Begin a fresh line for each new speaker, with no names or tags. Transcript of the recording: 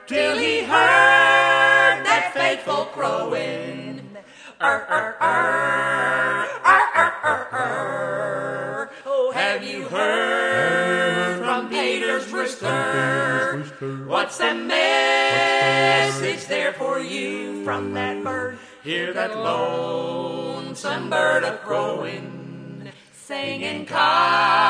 till he heard that faithful crowing. Oh, have you heard from Peter's rooster? What's the message there for you from that bird? Hear that lonesome bird a crowing, singing,